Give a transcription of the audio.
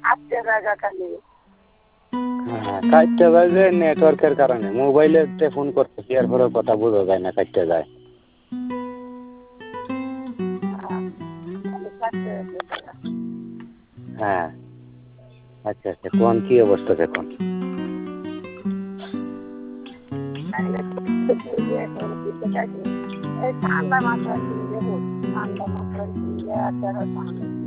আটকে জায়গা খালি। হ্যাঁ, কাটতে যায় যে নেটওয়ার্কের কারণে। মোবাইলেতে ফোন করতেছি এরপরেও কথা বোঝা যায় না, কাটতে যায়। খালি কাটতে জায়গা। হ্যাঁ, আচ্ছা আচ্ছা, কোন কি অবস্থা এখন? এই ঠান্ডা মাথায় কিনলে ঠান্ডা মাথায় কিনলে আর যারা ঠান্ডা